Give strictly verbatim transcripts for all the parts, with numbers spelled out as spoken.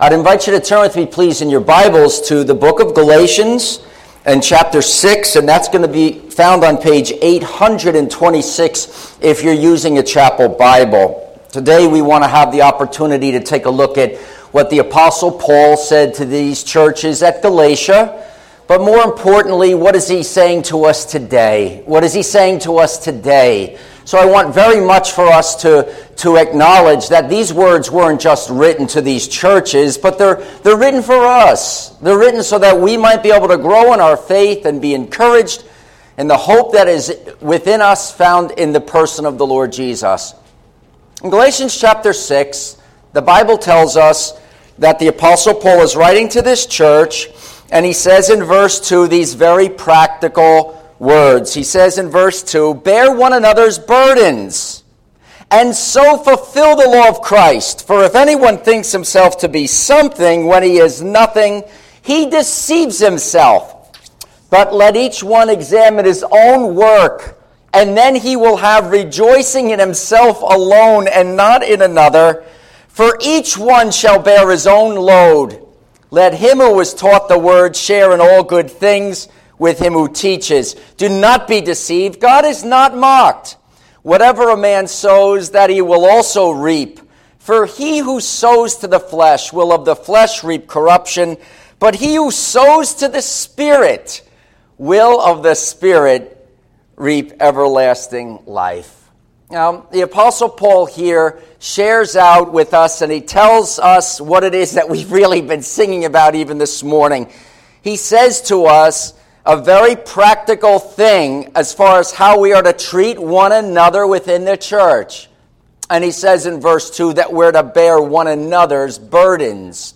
I'd invite you to turn with me, please, in your Bibles to the book of Galatians and chapter six, and that's going to be found on page eight hundred twenty-six if you're using a chapel Bible. Today we want to have the opportunity to take a look at what the Apostle Paul said to these churches at Galatia, but more importantly, what is he saying to us today? What is he saying to us today? So I want very much for us to, to acknowledge that these words weren't just written to these churches, but they're, they're written for us. They're written so that we might be able to grow in our faith and be encouraged in the hope that is within us found in the person of the Lord Jesus. In Galatians chapter six, the Bible tells us that the Apostle Paul is writing to this church, and he says in verse two these very practical words. He says in verse two, "Bear one another's burdens, and so fulfill the law of Christ. For if anyone thinks himself to be something when he is nothing, he deceives himself. But let each one examine his own work, and then he will have rejoicing in himself alone and not in another. For each one shall bear his own load. Let him who is taught the word share in all good things with him who teaches. Do not be deceived. God is not mocked. Whatever a man sows, that he will also reap. For he who sows to the flesh will of the flesh reap corruption, but he who sows to the Spirit will of the Spirit reap everlasting life." Now, the Apostle Paul here shares out with us, and he tells us what it is that we've really been singing about even this morning. He says to us a very practical thing as far as how we are to treat one another within the church. And he says in verse two that we're to bear one another's burdens.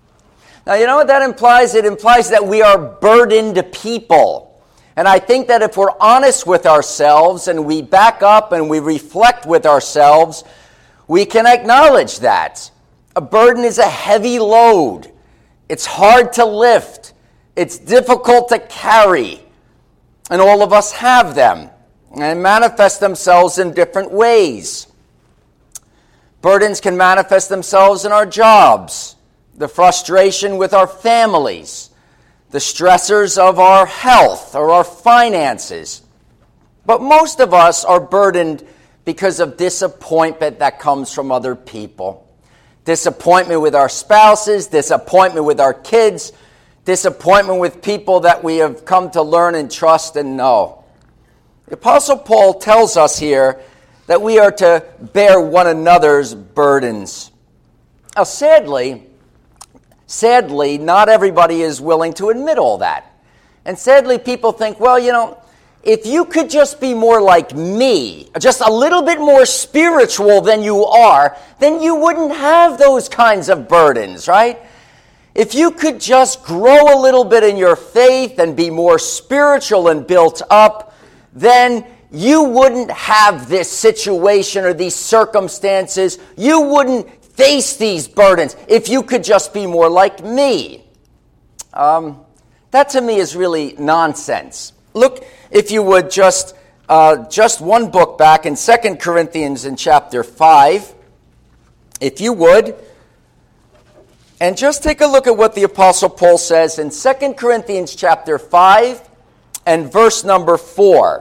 Now, you know what that implies? It implies that we are burdened people. And I think that if we're honest with ourselves and we back up and we reflect with ourselves, we can acknowledge that. A burden is a heavy load. It's hard to lift. It's difficult to carry, and all of us have them, and manifest themselves in different ways. Burdens can manifest themselves in our jobs, the frustration with our families, the stressors of our health or our finances. But most of us are burdened because of disappointment that comes from other people. Disappointment with our spouses, disappointment with our kids, disappointment with people that we have come to learn and trust and know. The Apostle Paul tells us here that we are to bear one another's burdens. Now, sadly, sadly, not everybody is willing to admit all that. And sadly, people think, well, you know, if you could just be more like me, just a little bit more spiritual than you are, then you wouldn't have those kinds of burdens, right? If you could just grow a little bit in your faith and be more spiritual and built up, then you wouldn't have this situation or these circumstances. You wouldn't face these burdens if you could just be more like me. Um, that to me is really nonsense. Look, if you would, just uh, just one book back in Second Corinthians in chapter five, if you would. And just take a look at what the Apostle Paul says in Second Corinthians chapter five and verse number four.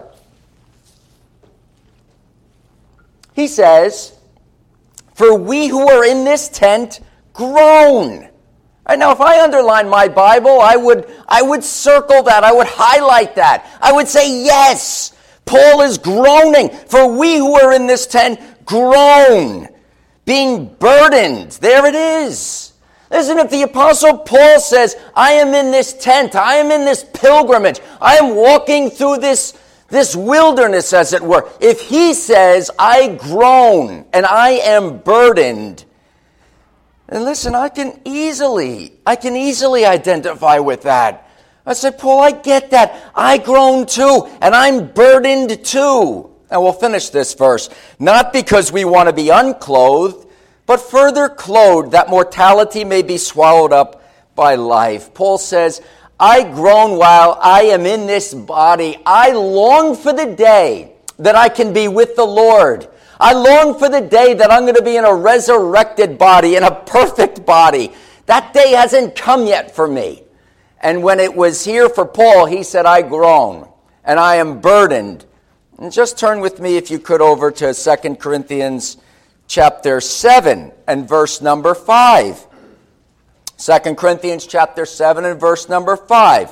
He says, "For we who are in this tent groan." Right, now, if I underline my Bible, I would, I would circle that. I would highlight that. I would say, yes, Paul is groaning. For we who are in this tent groan, being burdened. There it is. Listen, if the Apostle Paul says, I am in this tent, I am in this pilgrimage, I am walking through this, this wilderness, as it were. If he says, I groan and I am burdened, and listen, I can easily, I can easily identify with that. I said, Paul, I get that. I groan too, and I'm burdened too. And we'll finish this verse. Not because we want to be unclothed, but further clothed, that mortality may be swallowed up by life. Paul says, I groan while I am in this body. I long for the day that I can be with the Lord. I long for the day that I'm going to be in a resurrected body, in a perfect body, That day hasn't come yet for me. And when it was here for Paul, he said, I groan, and I am burdened. And just turn with me, if you could, over to Second Corinthians chapter seven and verse number five. Second Corinthians chapter seven and verse number five.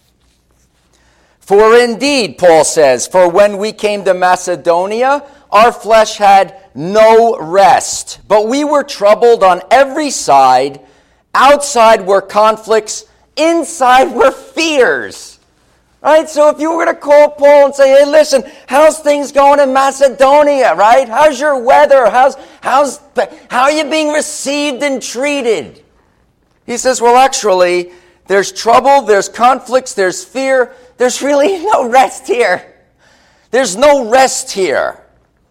For indeed, Paul says, for when we came to Macedonia, our flesh had no rest, but we were troubled on every side. Outside were conflicts, inside were fears. Right? So if you were going to call Paul and say, hey, listen, how's things going in Macedonia, right? How's your weather? How's, how's, how are you being received and treated? He says, well, actually, there's trouble, there's conflicts, there's fear. There's really no rest here. There's no rest here.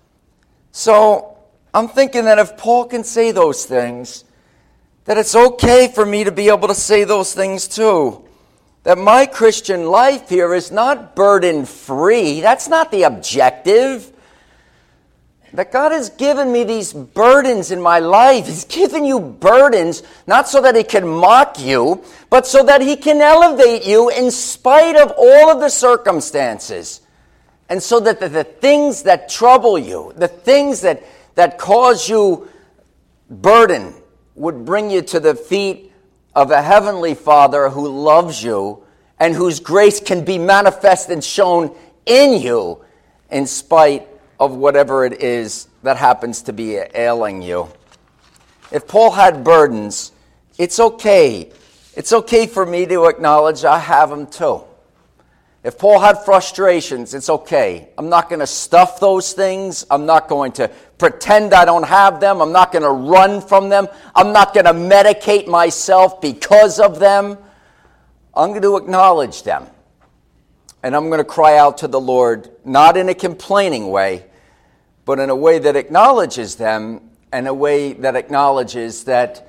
So I'm thinking that if Paul can say those things, that it's okay for me to be able to say those things too. That my Christian life here is not burden-free. That's not the objective. That God has given me these burdens in my life. He's given you burdens, not so that He can mock you, but so that He can elevate you in spite of all of the circumstances. And so that the, the things that trouble you, the things that, that cause you burden, would bring you to the feet of a heavenly Father who loves you and whose grace can be manifest and shown in you in spite of whatever it is that happens to be ailing you. If Paul had burdens, it's okay. It's okay for me to acknowledge I have them too. If Paul had frustrations, it's okay. I'm not going to stuff those things. I'm not going to pretend I don't have them. I'm not going to run from them. I'm not going to medicate myself because of them. I'm going to acknowledge them. And I'm going to cry out to the Lord, not in a complaining way, but in a way that acknowledges them, and a way that acknowledges that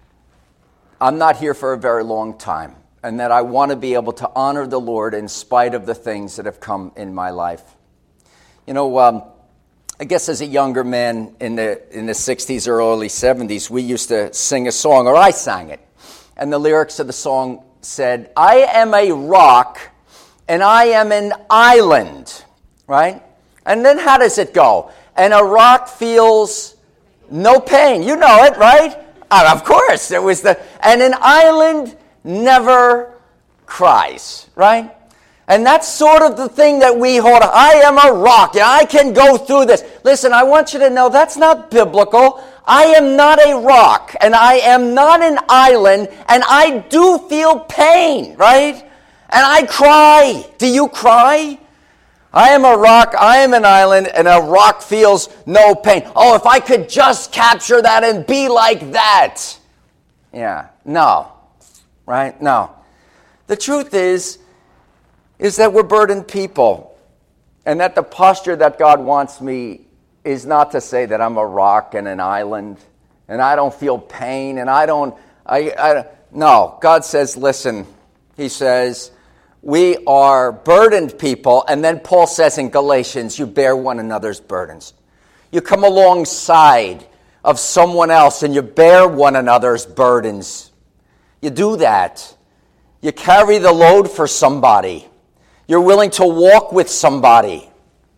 I'm not here for a very long time, and that I want to be able to honor the Lord in spite of the things that have come in my life. You know, um, I guess as a younger man in the in the sixties or early seventies, we used to sing a song, or I sang it. And the lyrics of the song said, I am a rock and I am an island, right? And then how does it go? And a rock feels no pain. You know it, right? Uh, of course, it was the, and an island never cries, right? And that's sort of the thing that we hold. I am a rock, and I can go through this. Listen, I want you to know that's not biblical. I am not a rock, and I am not an island, and I do feel pain, right? And I cry. Do you cry? I am a rock, I am an island, and a rock feels no pain. Oh, if I could just capture that and be like that. Yeah, no, right? No. The truth is, is that we're burdened people, and that the posture that God wants me is not to say that I'm a rock and an island, and I don't feel pain, and I don't, I, I no. God says, listen, He says, we are burdened people, and then Paul says in Galatians, you bear one another's burdens. You come alongside of someone else and you bear one another's burdens. You do that. You carry the load for somebody. You're willing to walk with somebody.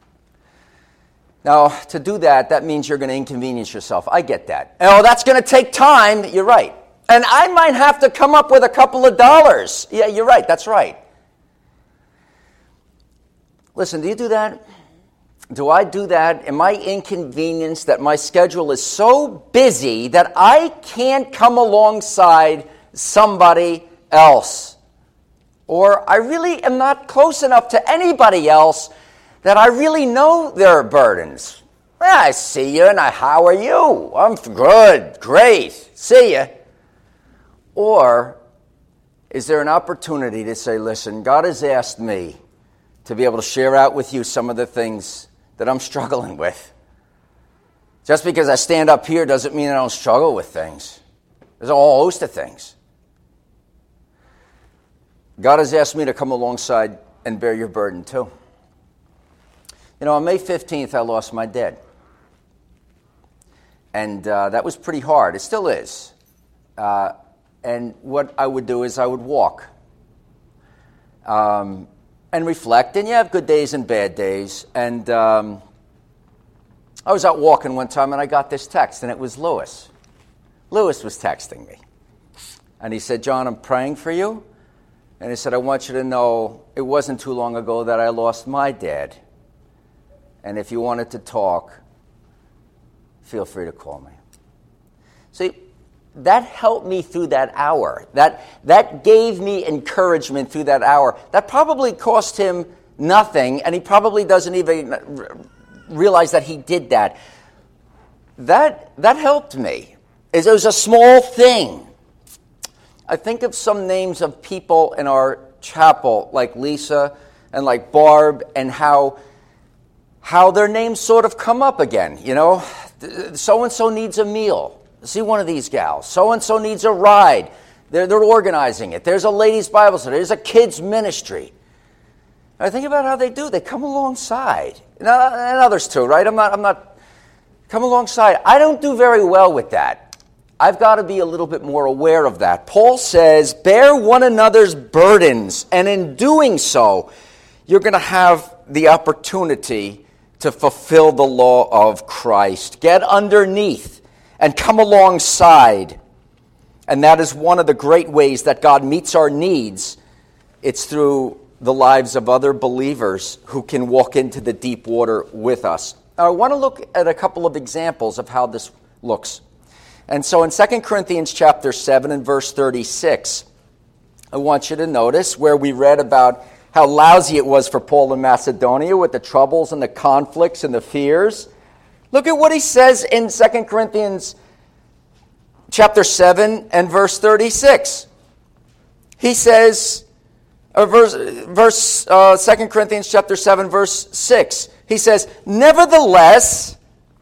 Now, to do that, that means you're going to inconvenience yourself. I get that. Oh, that's going to take time. You're right. And I might have to come up with a couple of dollars. Yeah, you're right. That's right. Listen, do you do that? Do I do that? Am I inconvenienced that my schedule is so busy that I can't come alongside somebody else? Or I really am not close enough to anybody else that I really know their burdens. Well, I see you, and I, how are you? I'm good, great, see you. Or is there an opportunity to say, listen, God has asked me to be able to share out with you some of the things that I'm struggling with. Just because I stand up here doesn't mean I don't struggle with things. There's a whole host of things. God has asked me to come alongside and bear your burden too. You know, on May fifteenth, I lost my dad. And uh, that was pretty hard. It still is. Uh, And what I would do is I would walk um, and reflect. And you have good days and bad days. And um, I was out walking one time, and I got this text, and it was Lewis. Lewis was texting me. And he said, John, I'm praying for you. And he said, I want you to know it wasn't too long ago that I lost my dad. And if you wanted to talk, feel free to call me. See, that helped me through that hour. That, that gave me encouragement through that hour. That probably cost him nothing, and he probably doesn't even realize that he did that. That, that helped me. It was a small thing. I think of some names of people in our chapel, like Lisa and like Barb, and how how their names sort of come up again. You know, so-and-so needs a meal. See one of these gals. So-and-so needs a ride. They're, they're organizing it. There's a ladies' Bible study. There's a kids' ministry. I think about how they do. They come alongside. And others too, right? I'm not, I'm not, come alongside. I don't do very well with that. I've got to be a little bit more aware of that. Paul says, bear one another's burdens, and in doing so, you're going to have the opportunity to fulfill the law of Christ. Get underneath and come alongside. And that is one of the great ways that God meets our needs. It's through the lives of other believers who can walk into the deep water with us. Now, I want to look at a couple of examples of how this looks. And so in Second Corinthians chapter seven and verse thirty-six, I want you to notice where we read about how lousy it was for Paul in Macedonia with the troubles and the conflicts and the fears. Look at what he says in Second Corinthians chapter seven and verse thirty-six. He says, or verse, verse uh, Second Corinthians chapter seven, verse six, he says, nevertheless,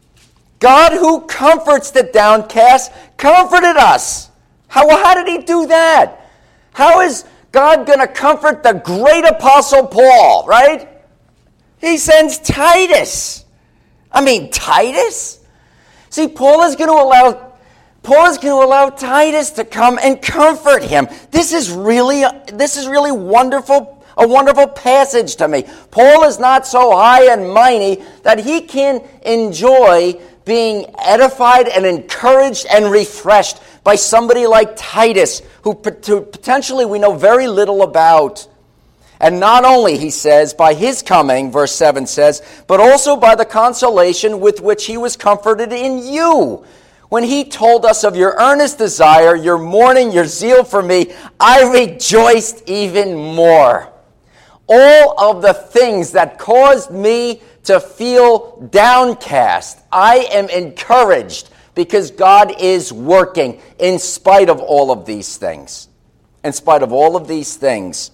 God who comforts the downcast comforted us. How, how did he do that? How is God going to comfort the great apostle Paul, right? He sends Titus. I mean, Titus? See, Paul is going to allow Paul is going to allow Titus to come and comfort him. This is really this is really wonderful, a wonderful passage to me. Paul is not so high and mighty that he can enjoy being edified and encouraged and refreshed by somebody like Titus, who potentially we know very little about. And not only, he says, by his coming, verse seven says, but also by the consolation with which he was comforted in you. When he told us of your earnest desire, your mourning, your zeal for me, I rejoiced even more. All of the things that caused me to feel downcast, I am encouraged because God is working in spite of all of these things. In spite of all of these things.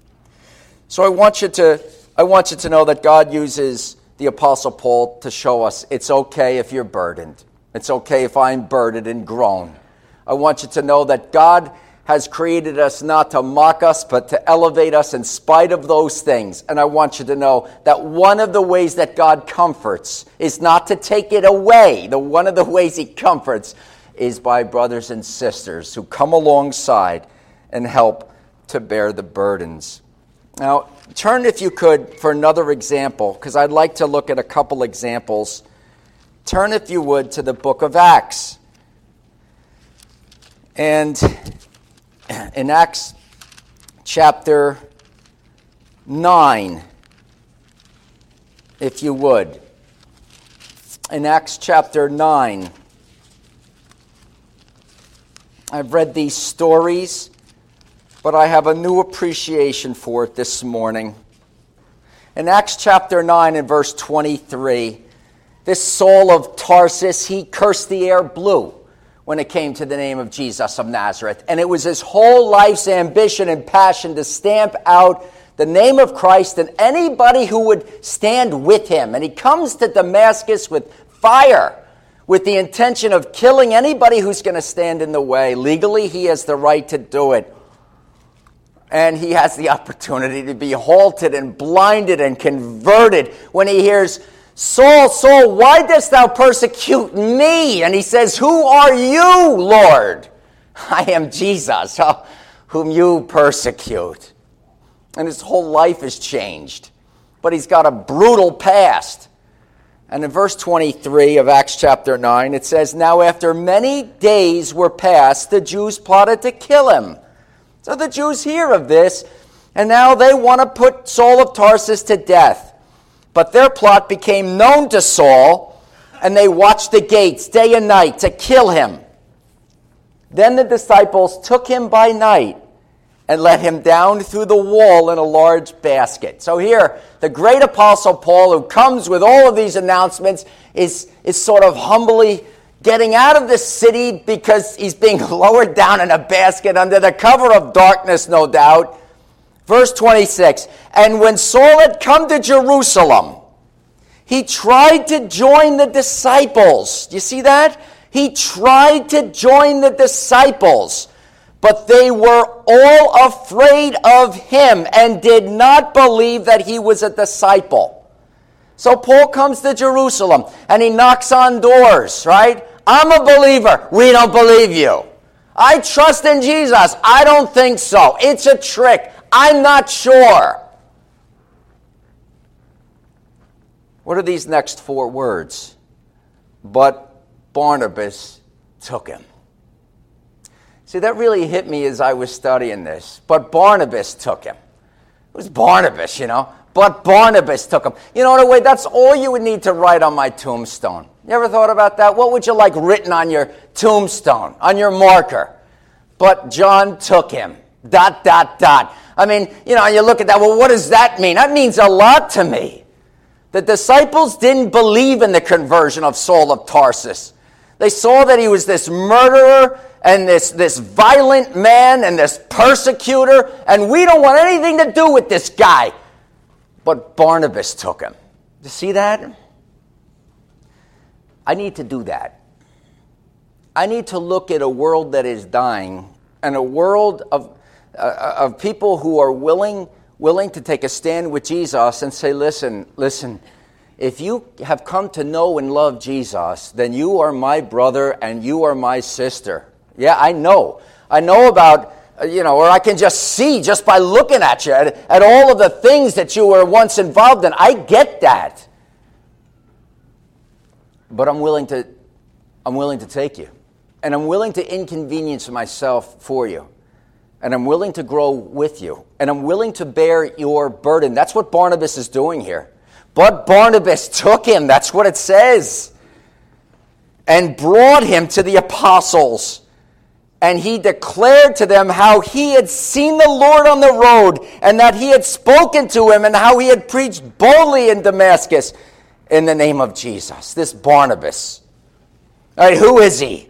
So I want you to I want you to know that God uses the Apostle Paul to show us it's okay if you're burdened. It's okay if I'm burdened and groan. I want you to know that God has created us not to mock us, but to elevate us in spite of those things. And I want you to know that one of the ways that God comforts is not to take it away. The one of the ways he comforts is by brothers and sisters who come alongside and help to bear the burdens. Now, turn, if you could, for another example, because I'd like to look at a couple examples. Turn, if you would, to the book of Acts. And in Acts chapter nine, if you would. In Acts chapter nine, I've read these stories, but I have a new appreciation for it this morning. In Acts chapter nine and verse twenty-three, this Saul of Tarsus, he cursed the air blue when it came to the name of Jesus of Nazareth. And it was his whole life's ambition and passion to stamp out the name of Christ and anybody who would stand with him. And he comes to Damascus with fire, with the intention of killing anybody who's going to stand in the way. Legally, he has the right to do it. And he has the opportunity to be halted and blinded and converted when he hears, Saul, Saul, why dost thou persecute me? And he says, who are you, Lord? I am Jesus, whom you persecute. And his whole life has changed. But he's got a brutal past. And in verse twenty-three of Acts chapter nine, it says, "Now after many days were passed, the Jews plotted to kill him." So the Jews hear of this, and now they want to put Saul of Tarsus to death. But their plot became known to Saul, and they watched the gates day and night to kill him. Then the disciples took him by night and let him down through the wall in a large basket. So here, the great apostle Paul, who comes with all of these announcements, is, is sort of humbly getting out of the city because he's being lowered down in a basket under the cover of darkness, no doubt. Verse twenty-six, "And when Saul had come to Jerusalem, he tried to join the disciples." Do you see that? He tried to join the disciples, but they were all afraid of him and did not believe that he was a disciple. So Paul comes to Jerusalem and he knocks on doors, right? "I'm a believer." "We don't believe you." "I trust in Jesus." "I don't think so. It's a trick. I'm not sure." What are these next four words? "But Barnabas took him." See, that really hit me as I was studying this. But Barnabas took him. It was Barnabas, you know. But Barnabas took him. You know, in a way, that's all you would need to write on my tombstone. You ever thought about that? What would you like written on your tombstone, on your marker? But John took him. Dot, dot, dot. I mean, you know, you look at that. Well, what does that mean? That means a lot to me. The disciples didn't believe in the conversion of Saul of Tarsus. They saw that he was this murderer and this, this violent man and this persecutor, and we don't want anything to do with this guy. But Barnabas took him. You see that? I need to do that. I need to look at a world that is dying and a world of, uh, of people who are willing, willing to take a stand with Jesus and say, listen, listen, if you have come to know and love Jesus, then you are my brother and you are my sister. Yeah, I know. I know about, you know, or I can just see just by looking at you, at, at all of the things that you were once involved in. I get that. But I'm willing to, I'm willing to take you. And I'm willing to inconvenience myself for you. And I'm willing to grow with you. And I'm willing to bear your burden. That's what Barnabas is doing here. But Barnabas took him, that's what it says, and brought him to the apostles. And he declared to them how he had seen the Lord on the road, and that he had spoken to him, and how he had preached boldly in Damascus in the name of Jesus. This Barnabas. All right, who is he?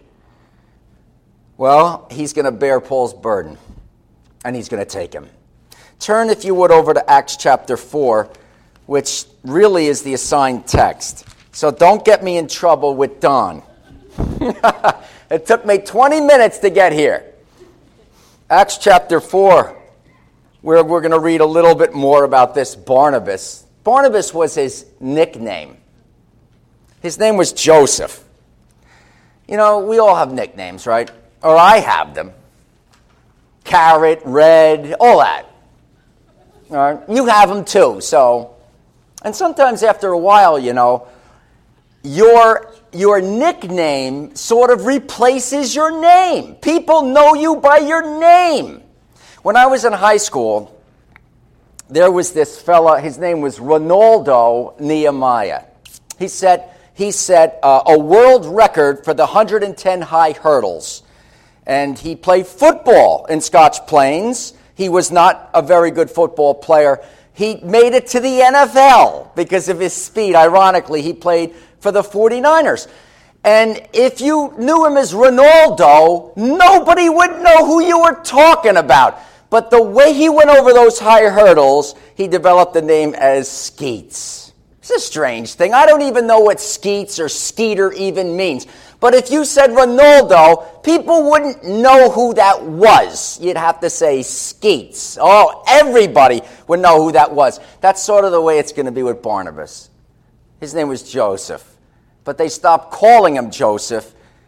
Well, he's going to bear Paul's burden, and he's going to take him. Turn, if you would, over to Acts chapter four, which really is the assigned text. So don't get me in trouble with Don. It took me twenty minutes to get here. Acts chapter four, where we're going to read a little bit more about this Barnabas. Barnabas was his nickname. His name was Joseph. You know, we all have nicknames, right? Or I have them. Carrot, Red, all that. All right? You have them too, so... And sometimes after a while, you know, your, your nickname sort of replaces your name. People know you by your name. When I was in high school, there was this fella, his name was Ronaldo Nehemiah. He set, he set uh, a world record for the one hundred ten high hurdles. And he played football in Scotch Plains. He was not a very good football player. He made it to the N F L because of his speed. Ironically, he played for the forty-niners. And if you knew him as Ronaldo, nobody would know who you were talking about. But the way he went over those high hurdles, he developed the name as Skeets. It's a strange thing. I don't even know what Skeets or Skeeter even means. But if you said Ronaldo, people wouldn't know who that was. You'd have to say Skeets. Oh, everybody would know who that was. That's sort of the way it's going to be with Barnabas. His name was Joseph. But they stopped calling him Joseph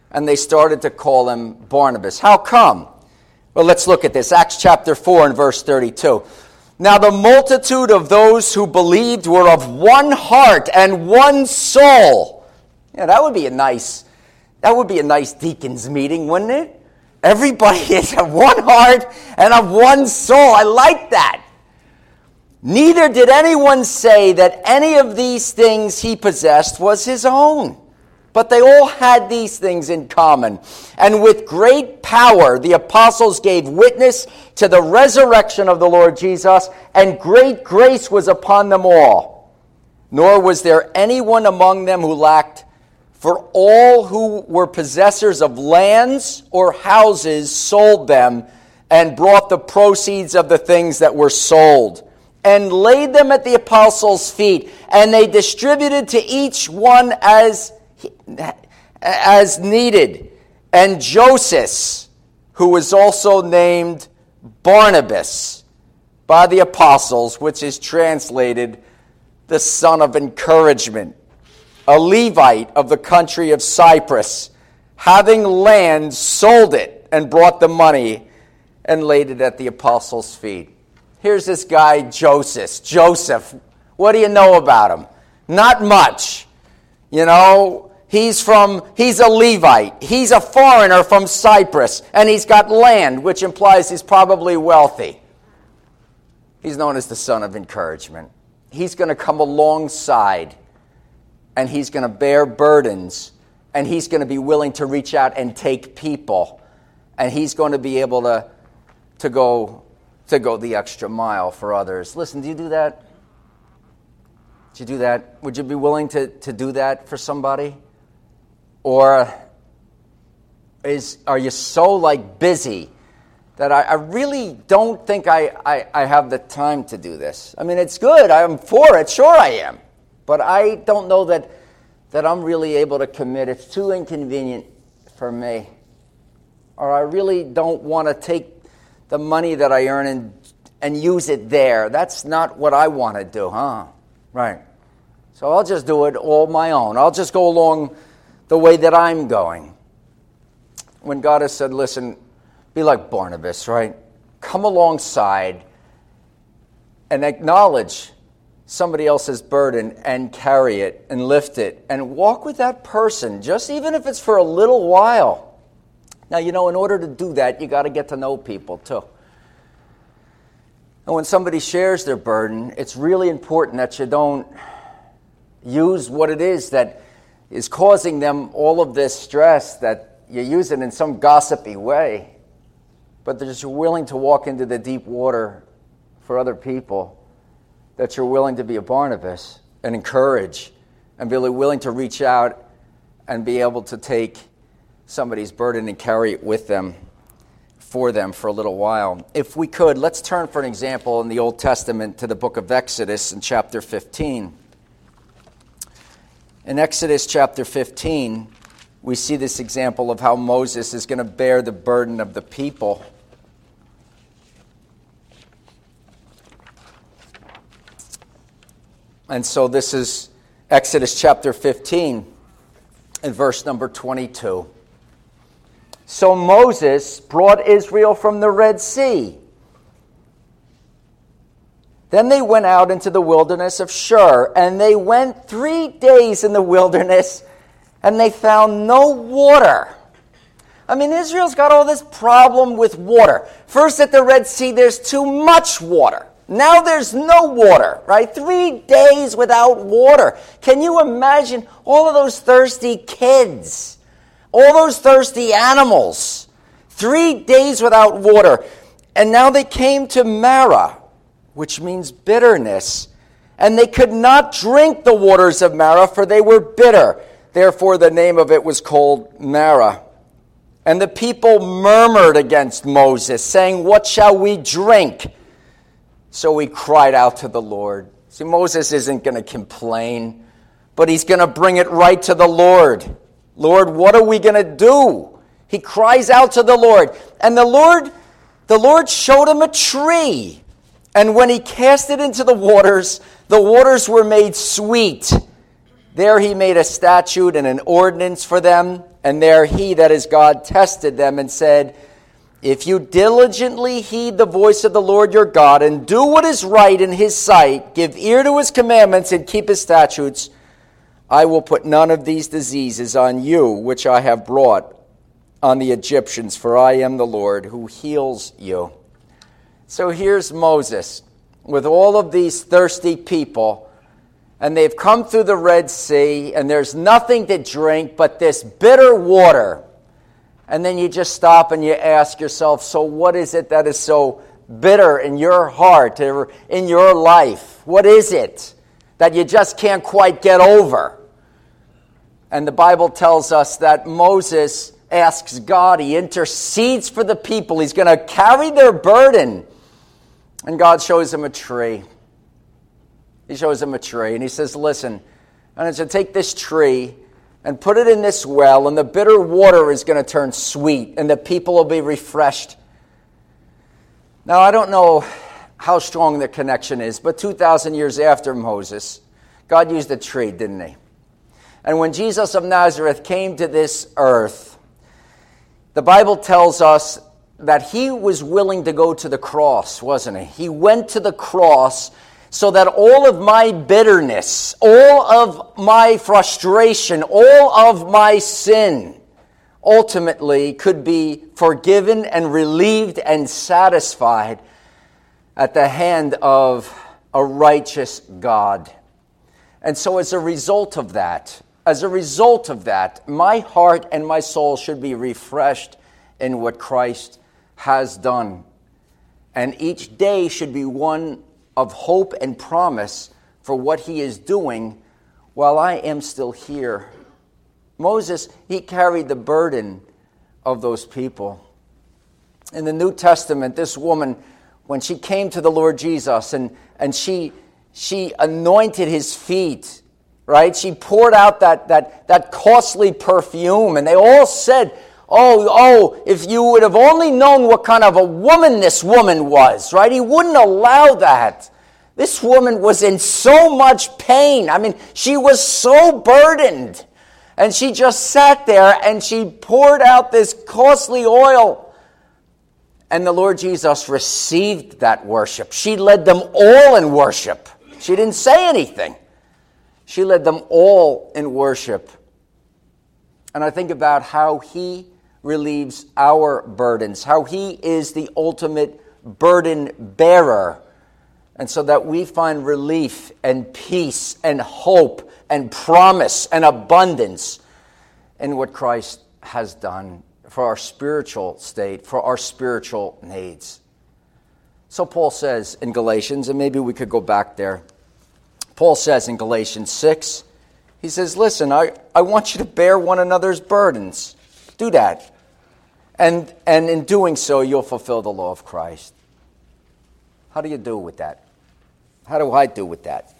and they started to call him Barnabas. How come? Well, let's look at this. Acts chapter four and verse thirty-two. Now the multitude of those who believed were of one heart and one soul. Yeah, that would be a nice, that would be a nice deacons meeting, wouldn't it? Everybody is of one heart and of one soul. I like that. Neither did anyone say that any of these things he possessed was his own, but they all had these things in common. And with great power the apostles gave witness to the resurrection of the Lord Jesus, and great grace was upon them all. Nor was there anyone among them who lacked, for all who were possessors of lands or houses sold them and brought the proceeds of the things that were sold and laid them at the apostles' feet, and they distributed to each one as as needed. And Joseph, who was also named Barnabas by the apostles, which is translated the son of encouragement, a Levite of the country of Cyprus, having land, sold it and brought the money and laid it at the apostles' feet. Here's this guy, Joseph. Joseph, what do you know about him? Not much. You know, he's from, he's a Levite. He's a foreigner from Cyprus, and he's got land, which implies he's probably wealthy. He's known as the son of encouragement. He's going to come alongside, and he's going to bear burdens, and he's going to be willing to reach out and take people, and he's going to be able to, to go to go the extra mile for others. Listen, do you do that? Do you do that? Would you be willing to, to do that for somebody? Or is are you so like busy that I, I really don't think I, I, I have the time to do this? I mean, it's good. I'm for it. Sure I am. But I don't know that, that I'm really able to commit. It's too inconvenient for me. Or I really don't want to take the money that I earn and, and use it there. That's not what I want to do, huh? Right. So I'll just do it all my own. I'll just go along the way that I'm going. When God has said, listen, be like Barnabas, right? Come alongside and acknowledge somebody else's burden and carry it and lift it and walk with that person, just even if it's for a little while. Now, you know, in order to do that, you got to get to know people, too. And when somebody shares their burden, it's really important that you don't use what it is that is causing them all of this stress, that you use it in some gossipy way, but that you're willing to walk into the deep water for other people, that you're willing to be a Barnabas and encourage and really willing to reach out and be able to take somebody's burden and carry it with them, for them for a little while. If we could, let's turn for an example in the Old Testament to the book of Exodus in chapter fifteen. In Exodus chapter fifteen, we see this example of how Moses is going to bear the burden of the people. And so this is Exodus chapter fifteen and verse number twenty-two. So Moses brought Israel from the Red Sea. Then they went out into the wilderness of Shur, and they went three days in the wilderness, and they found no water. I mean, Israel's got all this problem with water. First at the Red Sea, there's too much water. Now there's no water, right? Three days without water. Can you imagine all of those thirsty kids? All those thirsty animals, three days without water. And now they came to Marah, which means bitterness. And they could not drink the waters of Marah, for they were bitter. Therefore the name of it was called Marah. And the people murmured against Moses, saying, what shall we drink? So he cried out to the Lord. See, Moses isn't going to complain, but he's going to bring it right to the Lord. Lord, what are we going to do? He cries out to the Lord. And the Lord, the Lord showed him a tree. And when he cast it into the waters, the waters were made sweet. There he made a statute and an ordinance for them, and there he, that is God, tested them and said, if you diligently heed the voice of the Lord your God and do what is right in his sight, give ear to his commandments and keep his statutes, I will put none of these diseases on you, which I have brought on the Egyptians, for I am the Lord who heals you. So here's Moses with all of these thirsty people, and they've come through the Red Sea, and there's nothing to drink but this bitter water. And then you just stop and you ask yourself, so what is it that is so bitter in your heart or in your life? What is it that you just can't quite get over? And the Bible tells us that Moses asks God, he intercedes for the people. He's going to carry their burden. And God shows him a tree. He shows him a tree, and he says, listen, I'm going to take this tree and put it in this well, and the bitter water is going to turn sweet, and the people will be refreshed. Now, I don't know how strong the connection is, but two thousand years after Moses, God used a tree, didn't he? And when Jesus of Nazareth came to this earth, the Bible tells us that he was willing to go to the cross, wasn't he? He went to the cross so that all of my bitterness, all of my frustration, all of my sin ultimately could be forgiven and relieved and satisfied at the hand of a righteous God. And so as a result of that, as a result of that, my heart and my soul should be refreshed in what Christ has done. And each day should be one of hope and promise for what he is doing while I am still here. Moses, he carried the burden of those people. In the New Testament, this woman, when she came to the Lord Jesus and, and she, she anointed his feet, right? She poured out that, that, that costly perfume, and they all said, oh, oh, if you would have only known what kind of a woman this woman was, right? He wouldn't allow that. This woman was in so much pain. I mean, she was so burdened. And she just sat there and she poured out this costly oil. And the Lord Jesus received that worship. She led them all in worship. She didn't say anything. She led them all in worship. And I think about how he relieves our burdens, how he is the ultimate burden bearer, and so that we find relief and peace and hope and promise and abundance in what Christ has done for our spiritual state, for our spiritual needs. So Paul says in Galatians, and maybe we could go back there, Paul says in Galatians six, he says, listen, I, I want you to bear one another's burdens. Do that. And, and in doing so, you'll fulfill the law of Christ. How do you do with that? How do I do with that?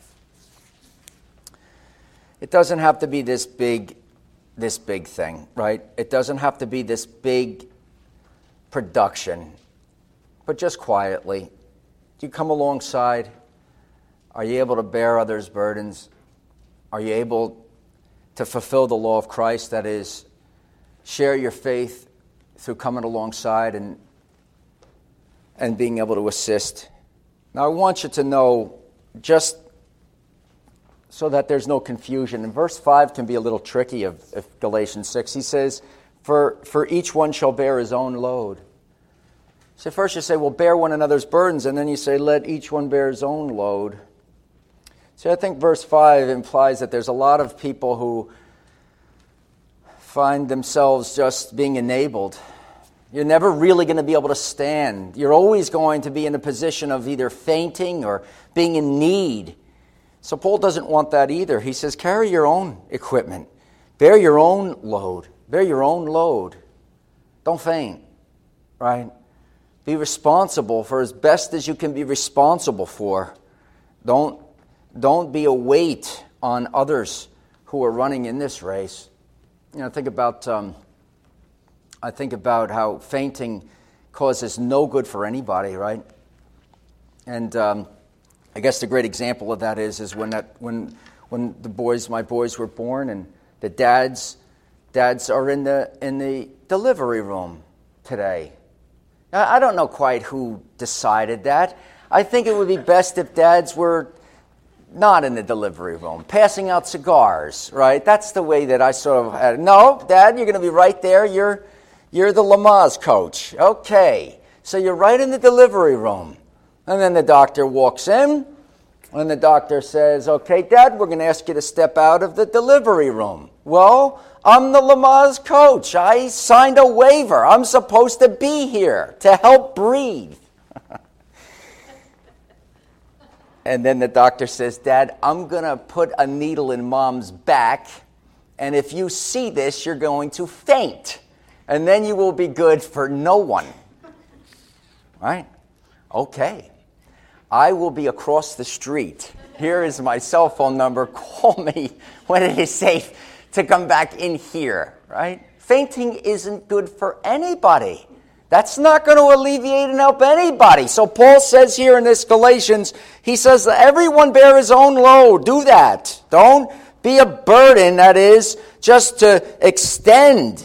It doesn't have to be this big, this big thing, right? It doesn't have to be this big production, but just quietly. Do you come alongside? Are you able to bear others' burdens? Are you able to fulfill the law of Christ, that is, share your faith through coming alongside and, and being able to assist? Now, I want you to know, just so that there's no confusion, and verse five can be a little tricky of, of Galatians six. He says, for, for each one shall bear his own load. So first you say, well, bear one another's burdens, and then you say, let each one bear his own load. So I think verse five implies that there's a lot of people who find themselves just being enabled. You're never really going to be able to stand. You're always going to be in a position of either fainting or being in need. So Paul doesn't want that either. He says, carry your own equipment. Bear your own load. Bear your own load. Don't faint, right? Be responsible for as best as you can be responsible for. Don't, don't be a weight on others who are running in this race. You know, think about, um, I think about how fainting causes no good for anybody, right? And um, I guess the great example of that is, is when that when when the boys, my boys were born, and the dads, dads are in the in the delivery room today. Now, I don't know quite who decided that. I think it would be best if dads were not in the delivery room, passing out cigars, right? That's the way that I sort of had it. No, Dad, you're going to be right there. You're you're the Lamaze coach. Okay. So you're right in the delivery room. And then the doctor walks in, and the doctor says, okay, Dad, we're going to ask you to step out of the delivery room. Well, I'm the Lamaze coach. I signed a waiver. I'm supposed to be here to help breathe. And then the doctor says, Dad, I'm going to put a needle in Mom's back, and if you see this, you're going to faint, and then you will be good for no one. Right? Okay. I will be across the street. Here is my cell phone number. Call me when it is safe to come back in here. Right? Fainting isn't good for anybody. That's not going to alleviate and help anybody. So Paul says here in this Galatians, he says, everyone bear his own load. Do that. Don't be a burden, that is, just to extend.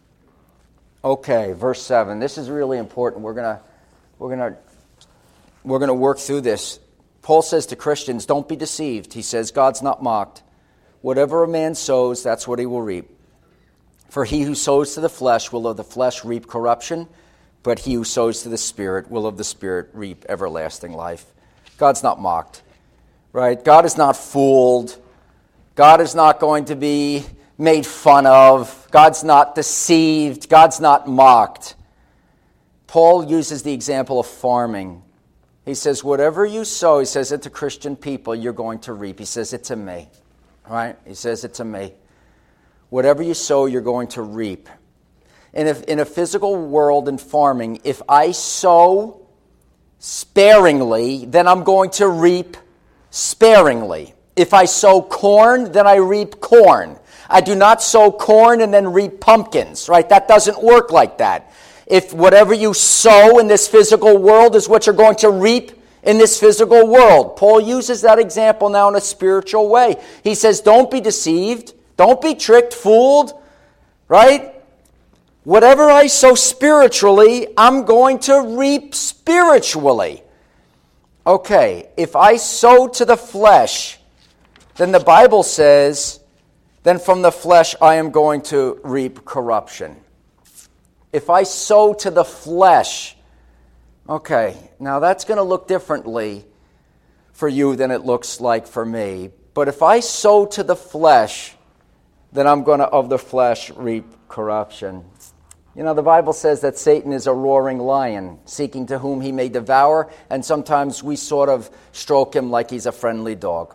Okay, verse seven. This is really important. We're going to we're going to we're going to work through this. Paul says to Christians, don't be deceived. He says, God's not mocked. Whatever a man sows, that's what he will reap. For he who sows to the flesh will of the flesh reap corruption, but he who sows to the Spirit will of the Spirit reap everlasting life. God's not mocked, right? God is not fooled. God is not going to be made fun of. God's not deceived. God's not mocked. Paul uses the example of farming. He says, whatever you sow, he says it to Christian people, you're going to reap. He says it to me, right? He says it to me. Whatever you sow, you're going to reap. And if in a physical world in farming, if I sow sparingly, then I'm going to reap sparingly. If I sow corn, then I reap corn. I do not sow corn and then reap pumpkins, right? That doesn't work like that. If whatever you sow in this physical world is what you're going to reap in this physical world. Paul uses that example now in a spiritual way. He says, don't be deceived. Don't be tricked, fooled, right? Whatever I sow spiritually, I'm going to reap spiritually. Okay, if I sow to the flesh, then the Bible says, then from the flesh I am going to reap corruption. If I sow to the flesh, okay, now that's going to look differently for you than it looks like for me. But if I sow to the flesh, then I'm going to, of the flesh, reap corruption. You know, the Bible says that Satan is a roaring lion, seeking to whom he may devour, and sometimes we sort of stroke him like he's a friendly dog.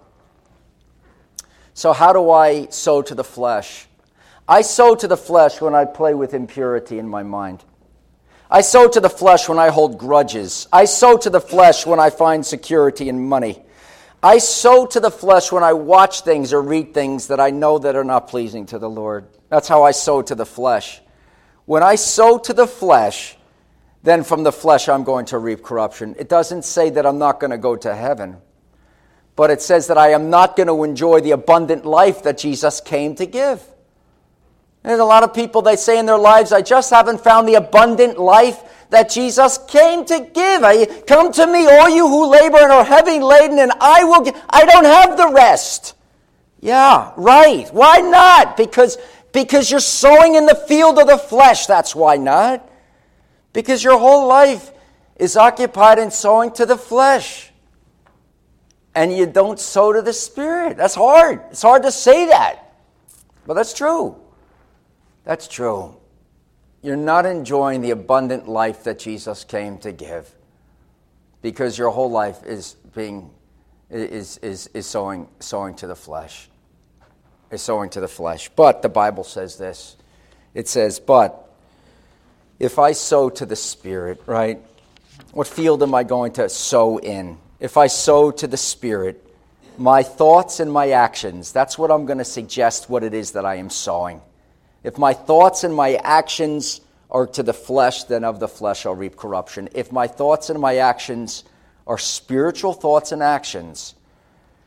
So how do I sow to the flesh? I sow to the flesh when I play with impurity in my mind. I sow to the flesh when I hold grudges. I sow to the flesh when I find security in money. I sow to the flesh when I watch things or read things that I know that are not pleasing to the Lord. That's how I sow to the flesh. When I sow to the flesh, then from the flesh I'm going to reap corruption. It doesn't say that I'm not going to go to heaven, but it says that I am not going to enjoy the abundant life that Jesus came to give. There's a lot of people, they say in their lives, I just haven't found the abundant life that Jesus came to give. I, come to me, all you who labor and are heavy laden, and I will give. I don't have the rest. Yeah, right. Why not? Because, because you're sowing in the field of the flesh. That's why not. Because your whole life is occupied in sowing to the flesh. And you don't sow to the Spirit. That's hard. It's hard to say that. But that's true. That's true. You're not enjoying the abundant life that Jesus came to give because your whole life is being is is is sowing sowing to the flesh. Is sowing to the flesh. But the Bible says this. It says, but if I sow to the Spirit, right? What field am I going to sow in? If I sow to the Spirit, my thoughts and my actions, that's what I'm going to suggest what it is that I am sowing. If my thoughts and my actions are to the flesh, then of the flesh I'll reap corruption. If my thoughts and my actions are spiritual thoughts and actions,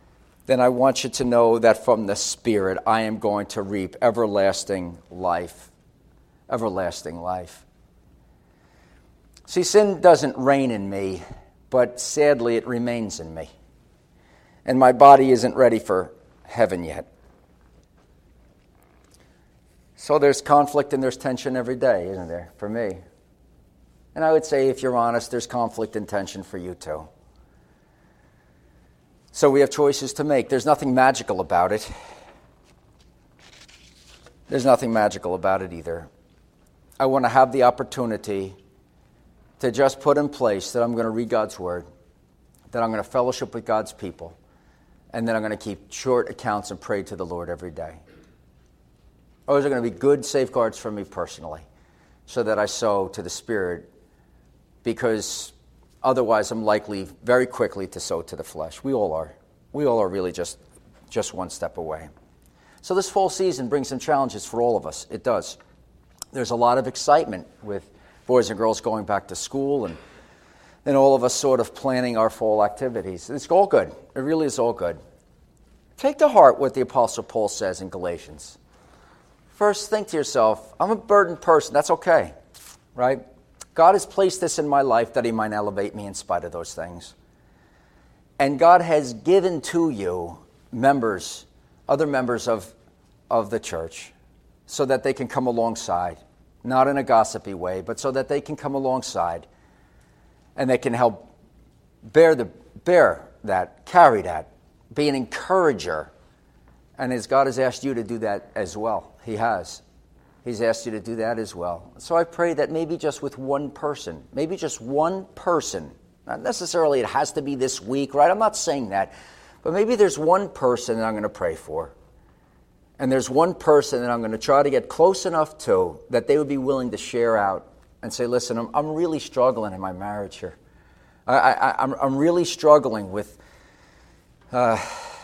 then I want you to know that from the Spirit I am going to reap everlasting life. Everlasting life. See, sin doesn't reign in me, but sadly it remains in me. And my body isn't ready for heaven yet. So there's conflict and there's tension every day, isn't there, for me? And I would say, if you're honest, there's conflict and tension for you too. So we have choices to make. There's nothing magical about it. There's nothing magical about it either. I want to have the opportunity to just put in place that I'm going to read God's Word, that I'm going to fellowship with God's people, and that I'm going to keep short accounts and pray to the Lord every day. Those are going to be good safeguards for me personally, so that I sow to the Spirit, because otherwise I'm likely very quickly to sow to the flesh. We all are. We all are really just, just one step away. So this fall season brings some challenges for all of us. It does. There's a lot of excitement with boys and girls going back to school, and then all of us sort of planning our fall activities. It's all good. It really is all good. Take to heart what the Apostle Paul says in Galatians. First, think to yourself, I'm a burdened person. That's okay, right? God has placed this in my life that he might elevate me in spite of those things. And God has given to you members, other members of, of the church, so that they can come alongside, not in a gossipy way, but so that they can come alongside and they can help bear the bear that, carry that, be an encourager. And as God has asked you to do that as well, he has. He's asked you to do that as well. So I pray that maybe just with one person, maybe just one person, not necessarily it has to be this week, right? I'm not saying that. But maybe there's one person that I'm going to pray for. And there's one person that I'm going to try to get close enough to that they would be willing to share out and say, listen, I'm, I'm really struggling in my marriage here. I, I, I'm, I'm really struggling with uh,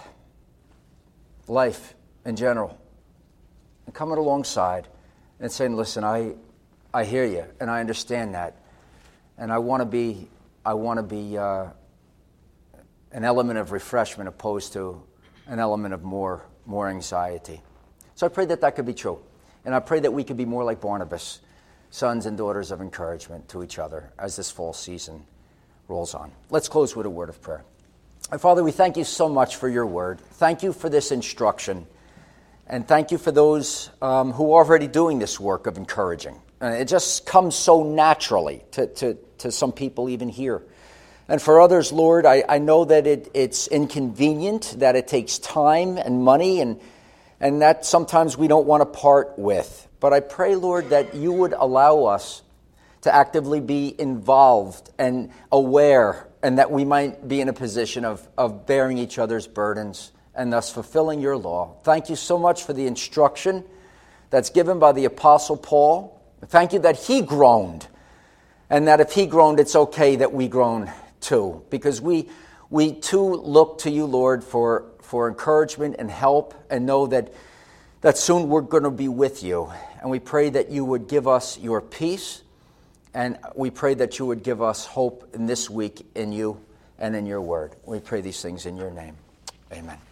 life in general. And coming alongside and saying, listen, I, I hear you and I understand that. And I want to be, I want to be uh, an element of refreshment opposed to an element of more more anxiety. So I pray that that could be true. And I pray that we could be more like Barnabas, sons and daughters of encouragement to each other as this fall season rolls on. Let's close with a word of prayer. Our Father, we thank you so much for your word. Thank you for this instruction. And thank you for those um, who are already doing this work of encouraging. And it just comes so naturally to, to, to some people even here. And for others, Lord, I, I know that it, it's inconvenient, that it takes time and money, and, and that sometimes we don't want to part with. But I pray, Lord, that you would allow us to actively be involved and aware, and that we might be in a position of, of bearing each other's burdens and thus fulfilling your law. Thank you so much for the instruction that's given by the Apostle Paul. Thank you that he groaned, and that if he groaned, it's okay that we groan too, because we we too look to you, Lord, for, for encouragement and help, and know that, that soon we're going to be with you. And we pray that you would give us your peace, and we pray that you would give us hope in this week in you and in your word. We pray these things in your name. Amen.